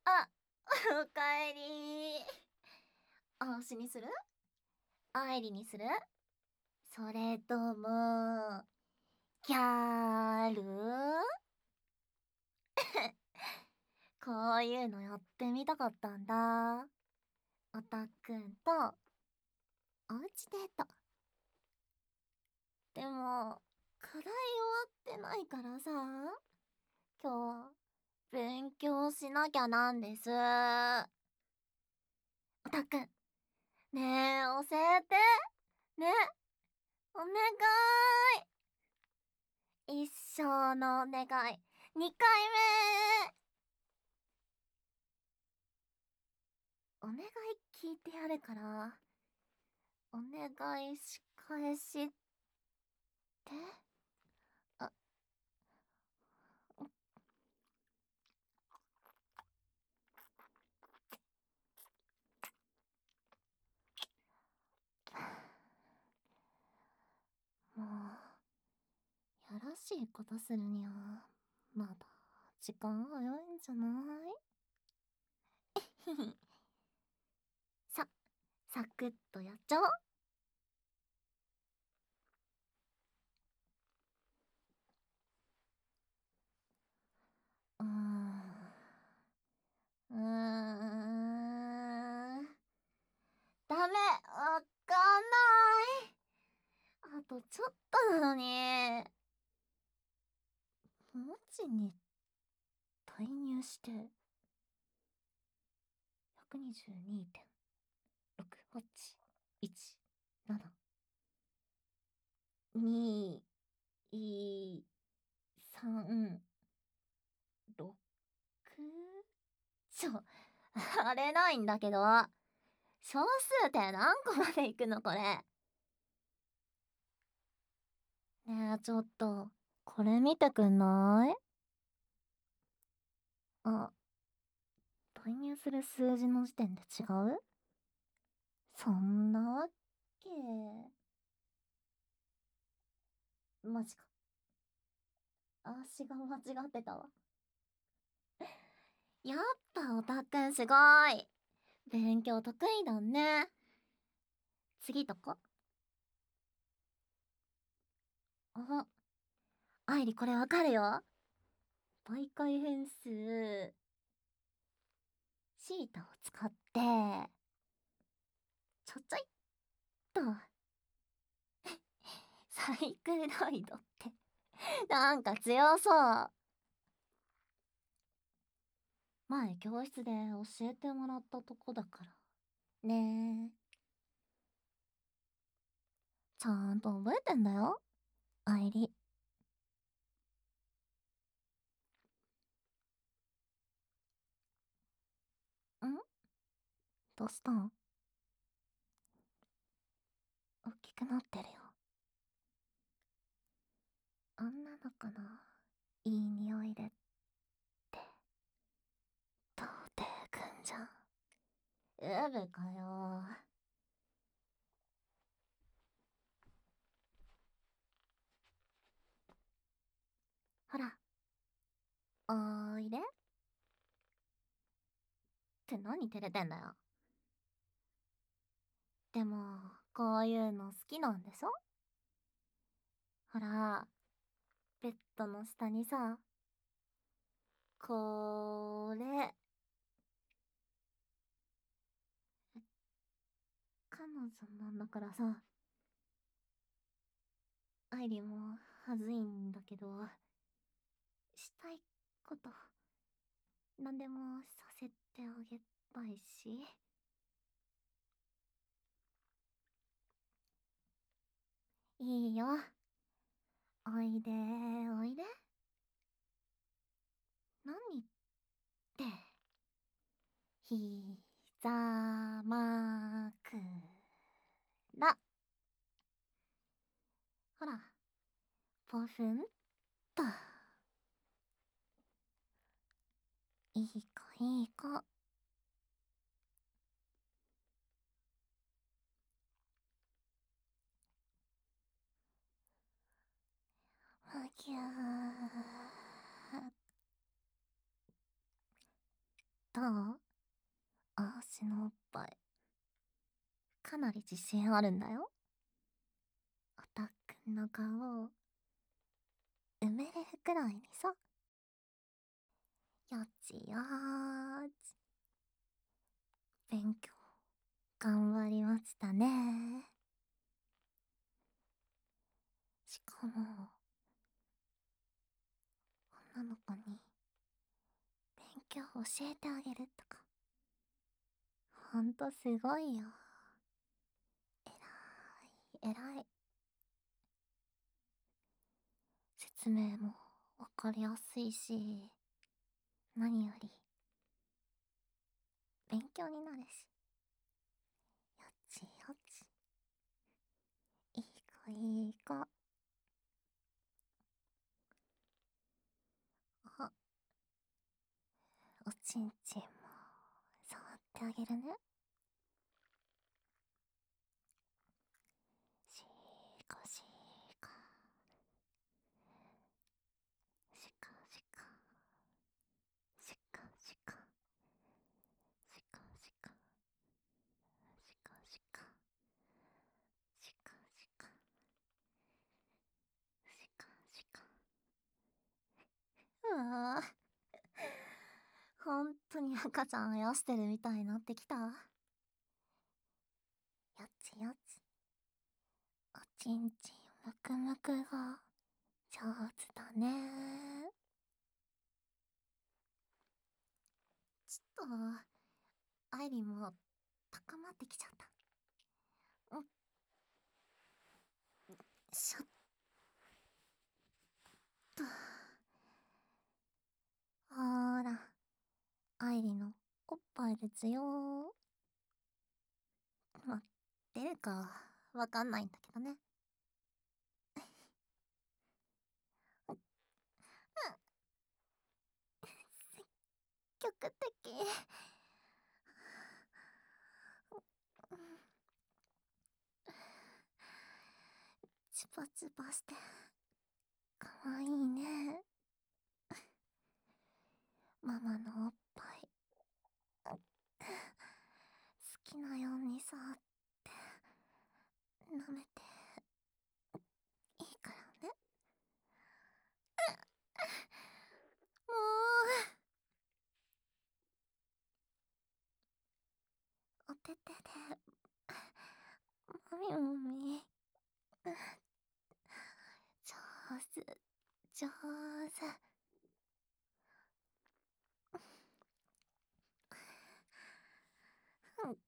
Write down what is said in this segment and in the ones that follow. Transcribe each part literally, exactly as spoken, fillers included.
あ、おかえり。あしにする？あいりにする？それとも、ギャル？こういうのやってみたかったんだ。おたっくんと、おうちデート。でも、課題終わってないからさ、今日、勉強しなきゃなんです。おたっくん、ねえ、教えて。ね、お願い。一生のお願い。にかいめ。お願い聞いてやるから、お願いし返しって。あ、もう、やらしいことするには、まだ時間早いんじゃないさ、サクッとやっちゃおう。うーん。うーん。ダメ、わかんない。あとちょっとなのに。文字に代入して、ひゃくにじゅうにてんろくはちいちななにいさんろくちょ、あれないんだけど。小数点何個までいくのこれ。ねえ、ちょっと、これ見てくんない？あ、代入する数字の時点で違う？そんなわけ。マジか。足が間違ってたわ。やっぱオタくんすごい。勉強得意だね。次とこ。あ、あいりこれわかるよ。媒介変数、シータを使って、ちょちょいっと、サイクロイドって、なんか強そう。前教室で教えてもらったとこだから。ねえ。ちゃんと覚えてんだよ、あいり。ん？どうしたん？大きくなってるよ。女の子のいい匂いでって、童貞くんじゃん。うぶかよ。ほら、おいで。って何照れてんだよ。でも、こういうの好きなんでしょ？ほら、ベッドの下にさ、これ、彼女なんだからさ、愛理もはずいんだけど、したいこと、なんでもさせてあげたいし。いいよ。おいでおいで。何って、ひざまくら。ほら、ポフンと。いい子いい子。むぎゅーっと。 どう？あーしのおっぱい。かなり自信あるんだよ。オタくんの顔を埋めれるくらいにさ。よちよーち。勉強、頑張りましたね。しかも、女の子に勉強教えてあげるとか。ほんとすごいよ。えらい、えらい。説明もわかりやすいし、何より、勉強になるし。よちよち。いい子いい子。あ、おちんちんも触ってあげるね。しーかしーか。しかしか。しかしか。しかしか。しかしか。しかしか。しかしか。うわぁ。ほんとに赤ちゃんあやしてるみたいになってきた。よちよち。おちんちんむくむくが上手だね。ちょっと、アイリンも高まってきちゃった。んしょっと。ほーら、アイリンのおっぱいですよ。ま、出るかわかんないんだけどね。積極的。チバチバしてかわいいね。ママのおっぱい好きなように触って舐めていいからね。もうお手手でもみもみ上手上手。うん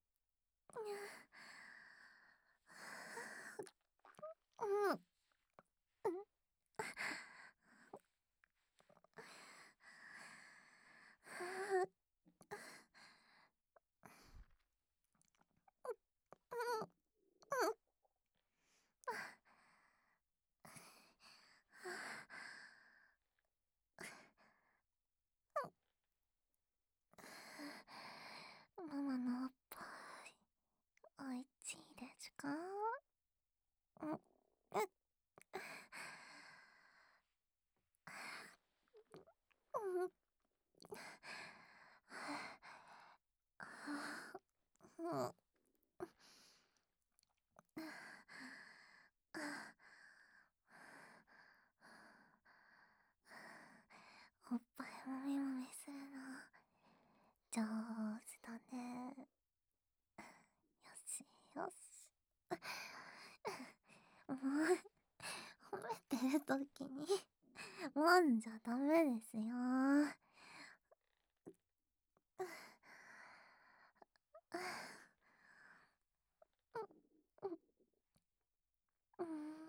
うんママのおっぱいおいちいですか？うん、うっ、うん、うん、おっぱいもみもみするの上手だね。よしよし。もう褒めてる時にもんじゃダメですよ。うん、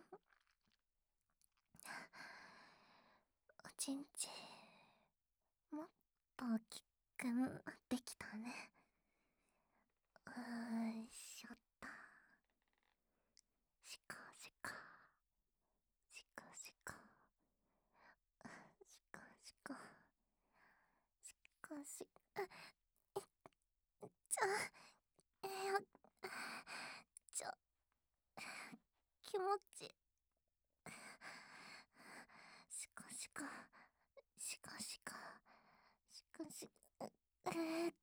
おちんちもっと大きくなってきたね。うーいしょっと。しかしか。しかしか。しかしか。しかし、ちょ、えよ、ちょ、気持ち。しかしか。しかしか。しかし、えーっ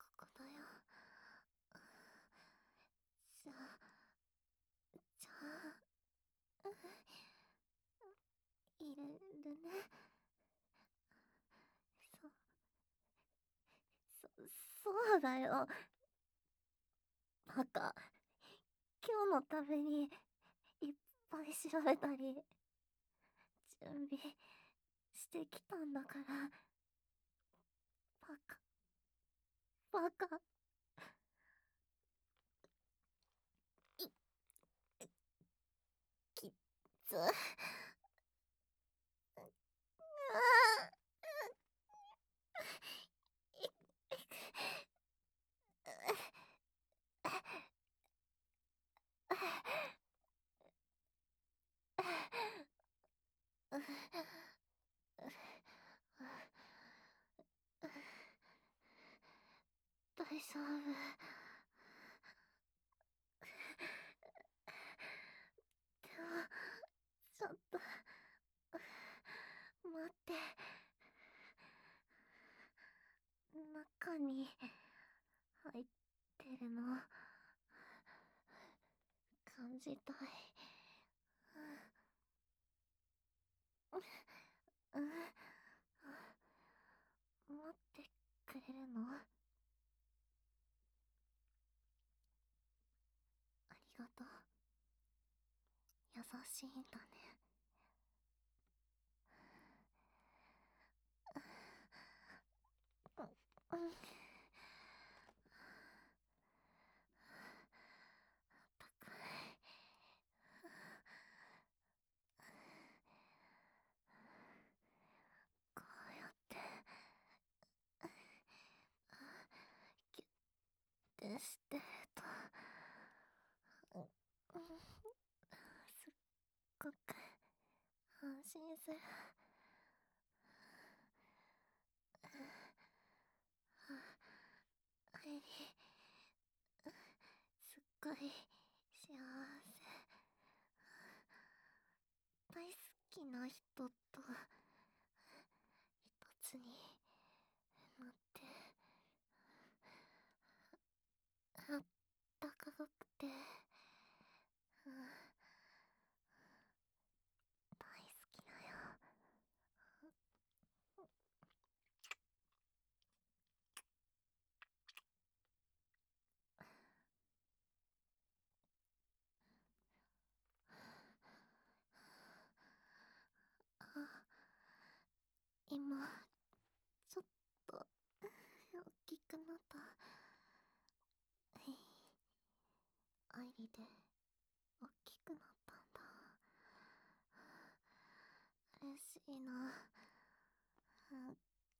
いるね。そ、そ、そうだよ。バカ。今日のためにいっぱい調べたり、準備してきたんだから。バカ。バカ。い、きつ。大丈夫。でも、ちょっと、待って。中に入ってるの感じたい。うん、待ってくれるの？ありがとう。優しいんだね。うん、高い。こうやってギュッてしてると、うん、すっごく安心する。アイリー、すっごい幸せ。大好きな人と一つになってあったかくて、うん、大好きだよ。あ、今ちょっと大きくなった。アイリで大きくなったんだ。嬉しいな。うん、うん、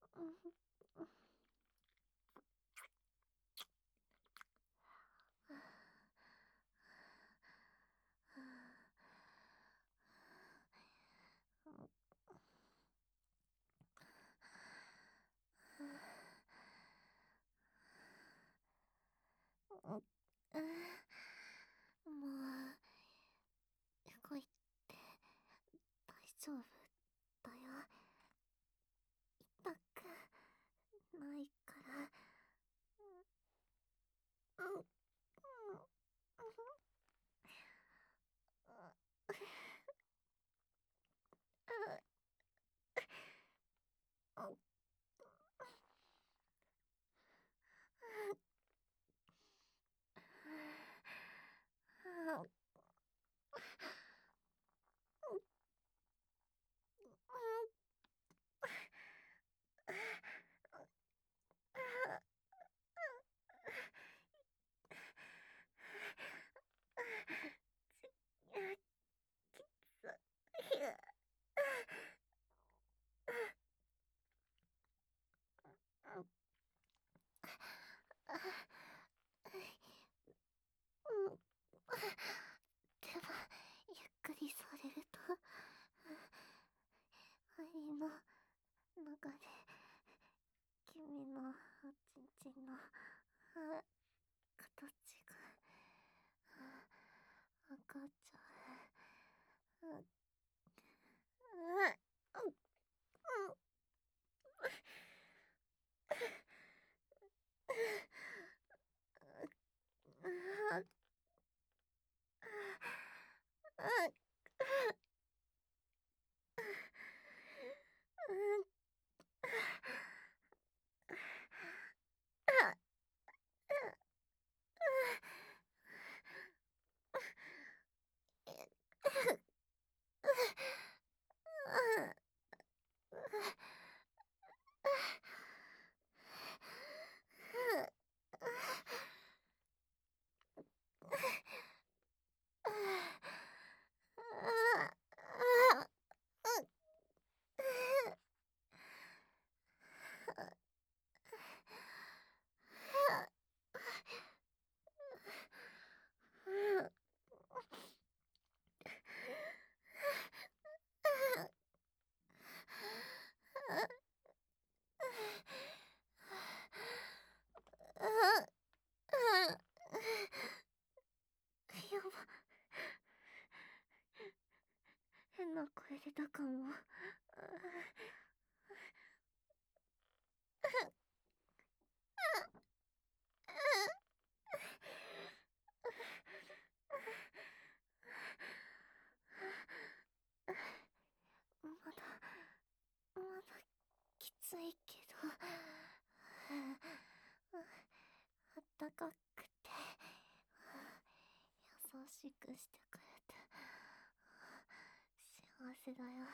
もう動いて大丈夫だよ。痛くないから。うん、うん、うん、でもゆっくりされるとアイリの中で君のおちんちんの形が赤ちゃう。うん、うん、うん、うん、 かも。まだまだきついけど、あったかくて優しくしてくれて幸せだよ。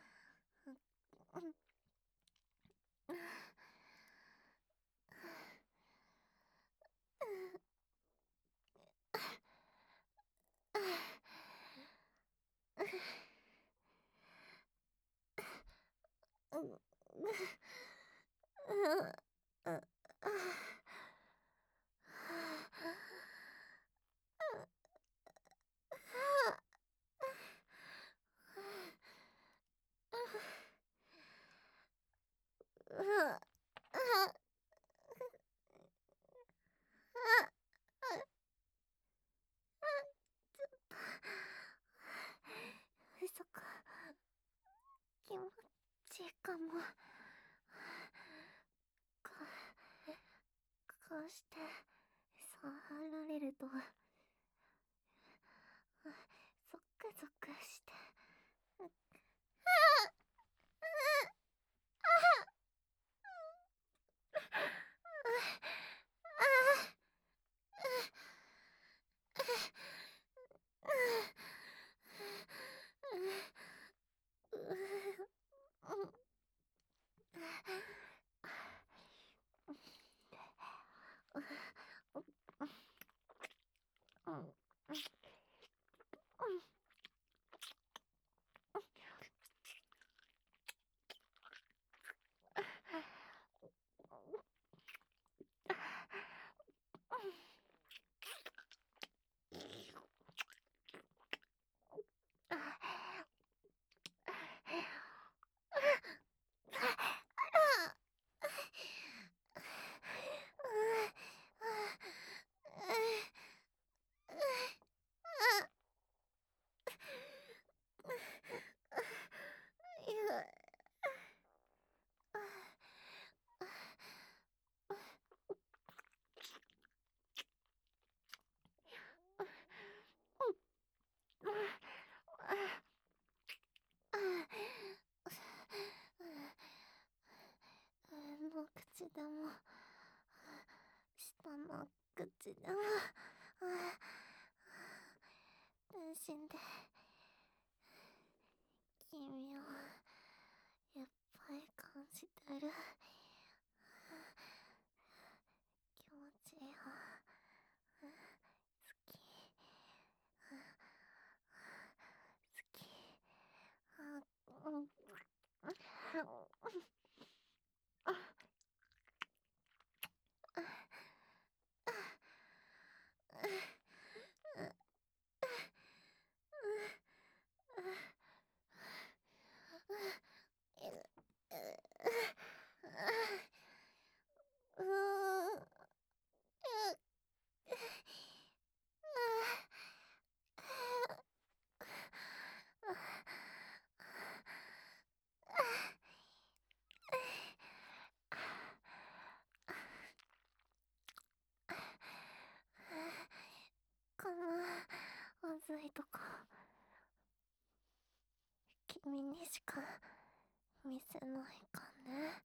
そっか、気持ちいいかも。ここうして触られるとゾクゾクして、上の口でも下の口でも全身で君をいっぱい感じてる。気持ちいいよ。好き好き。このまずいとこ君にしか見せないかね。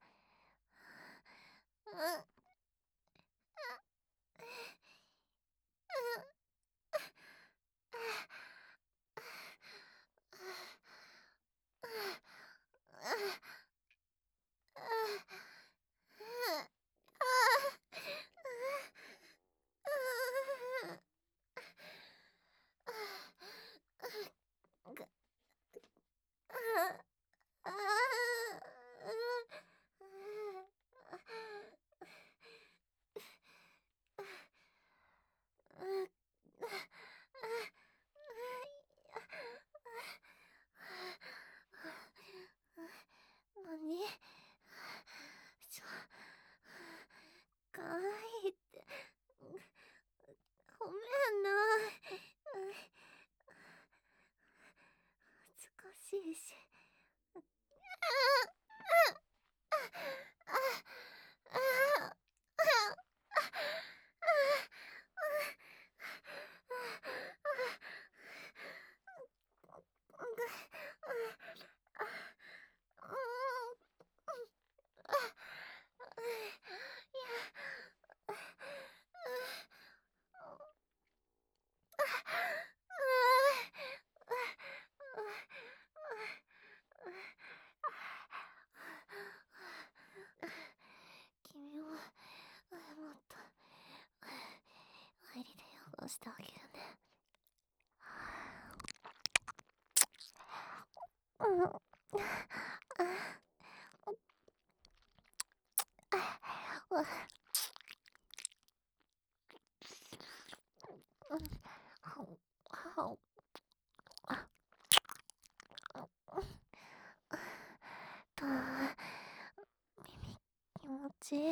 させてあげるね。うん。耳気持ちいい。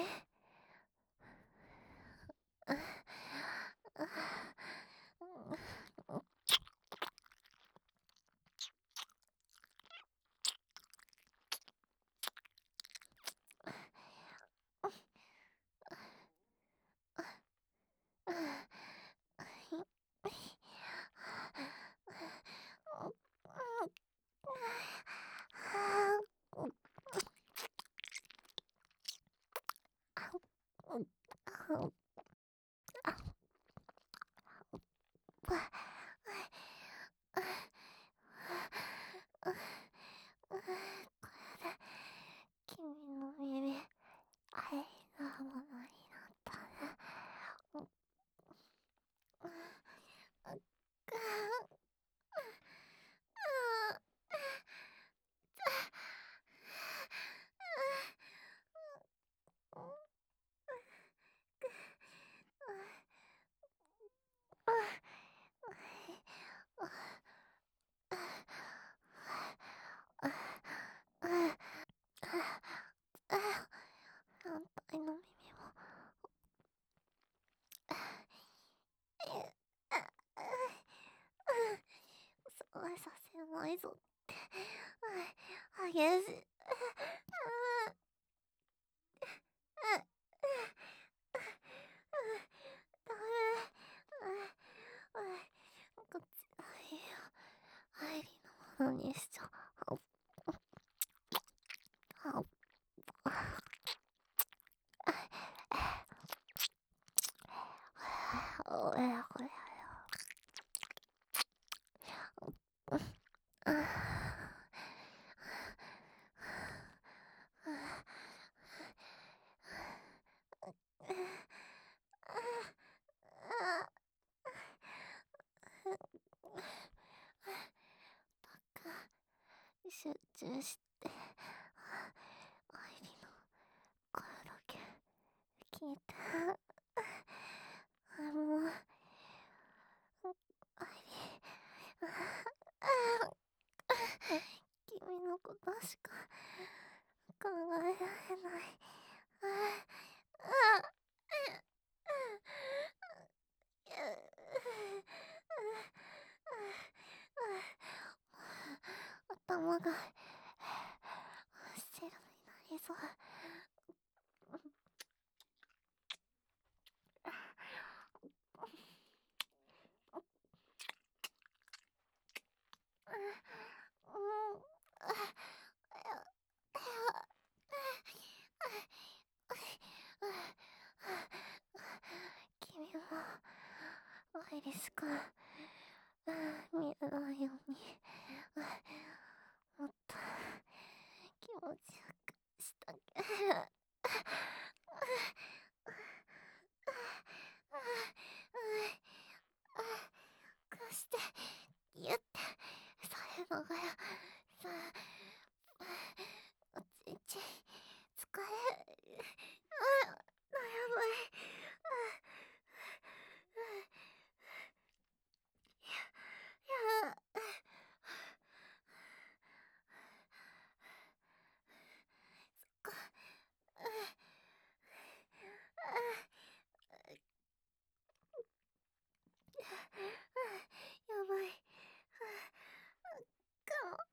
君の耳、愛なものになったね。反対の耳も。そうさせないぞって。激しい。ダメ。こっちがいいよ。愛理のものにしちゃう。おやこれ集中して、愛理の声だけ聞いて。もう、愛理、君のことしか考えられない。頭が真っ白になりそう。君もアイリス君見えないようにもっと気持ちよくしてあげる。こうしてギュッてされるのがよ。さあおちんち疲れる。あやばい。ややそっか。やばい。かも。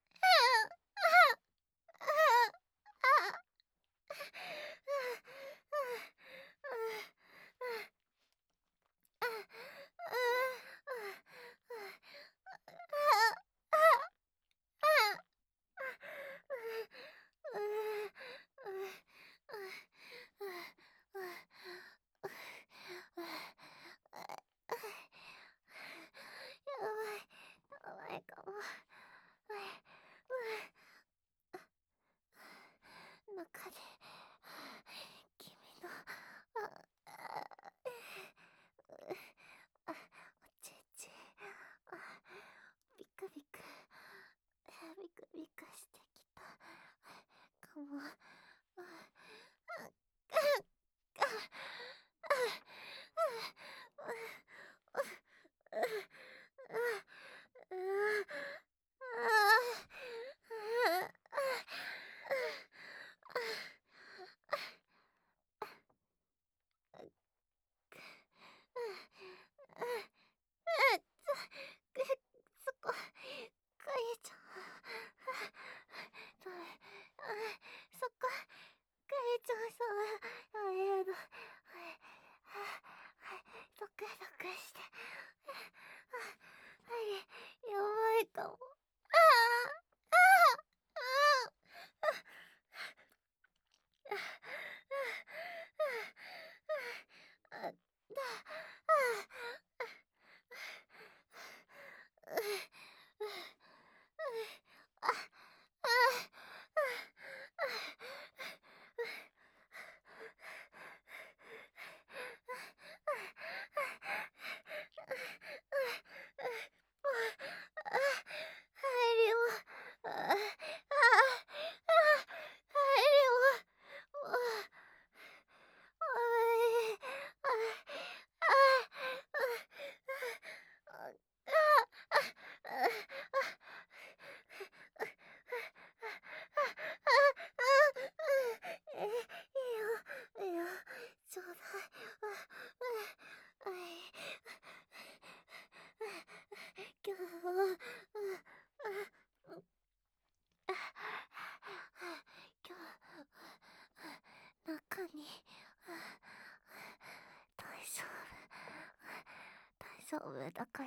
丈夫だから。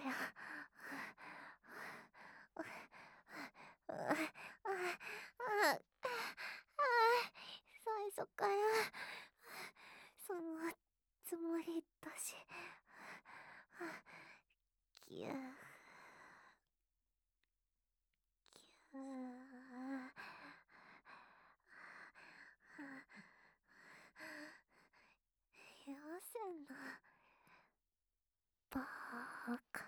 最初からそのつもりだし。ぎゅーぎゅー。言わせんな、バーカ。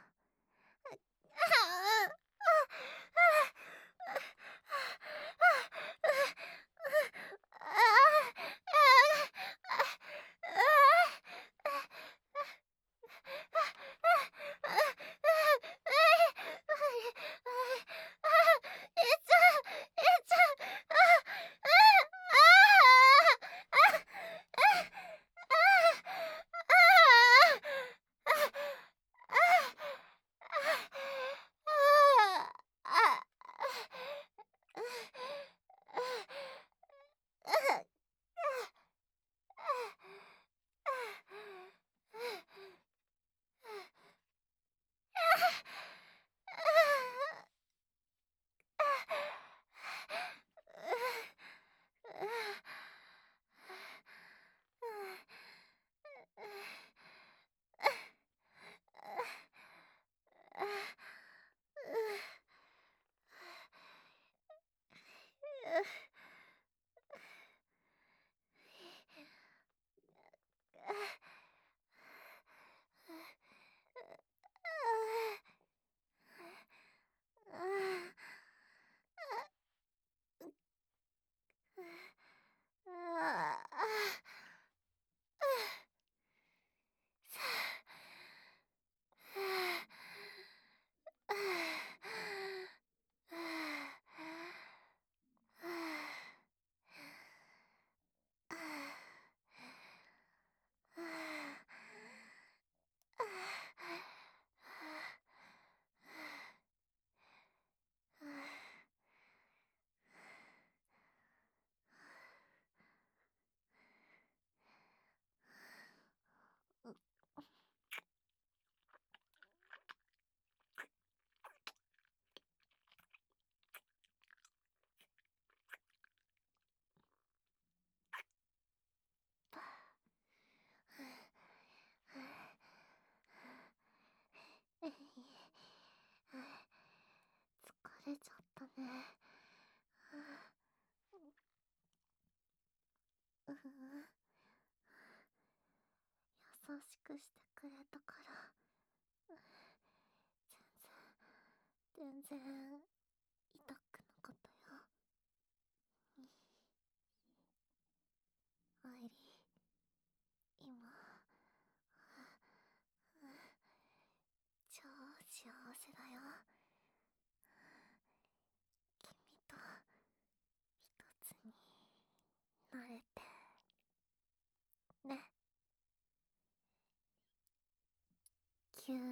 疲れちゃったね。うふ優しくしてくれたから全然全然痛くなかったよ。アイリー、今超幸せだよ。君と一つになれてね。ぎゅー。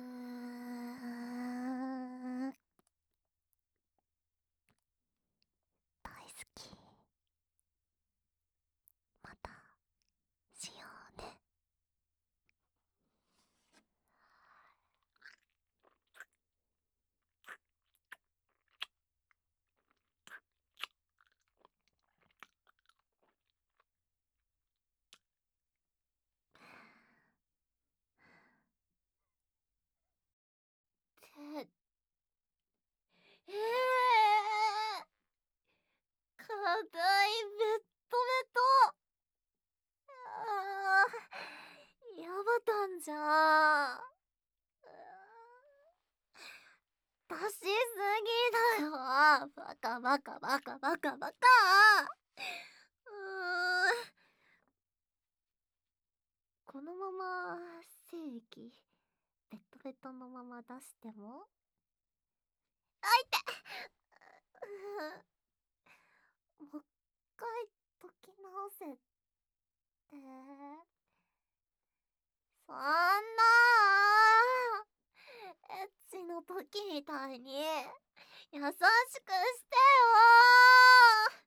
大好き。またしようね。ってえー、硬いベッドベト。あー、やばたんじゃ。出しすぎだよ。バカバカバカバカバカ。うーん。このまま精液ベッドベトのまま出しても。あいて。もう一回解き直せって。そんなエッチの時みたいに優しくしてよー。